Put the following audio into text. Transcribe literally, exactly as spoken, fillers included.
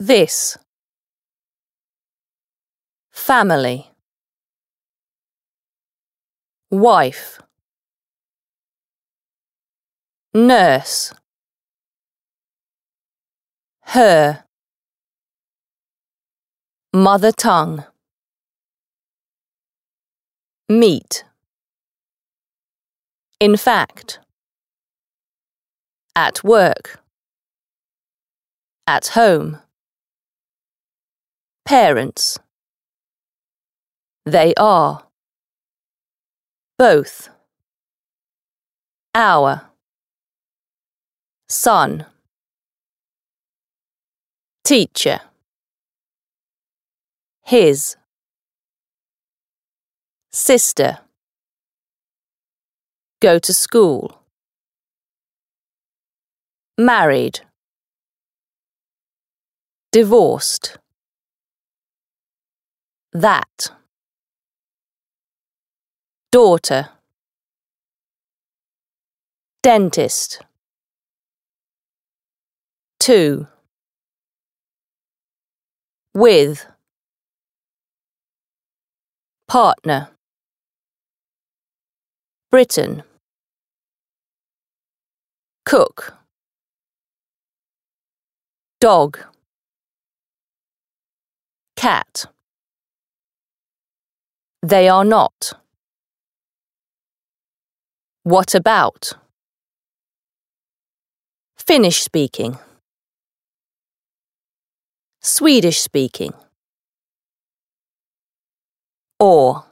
This. Family. Wife. Nurse. Her. Mother tongue. Meet. In fact. At work. At home. Parents. They are. Both. Our. Son. Teacher. His. Sister. Go to school. Married. Divorced. That. Daughter. Dentist. To. With. Partner. Britain. Cook. Dog. Cat. They are not. What about? Finnish speaking. Swedish speaking. Or.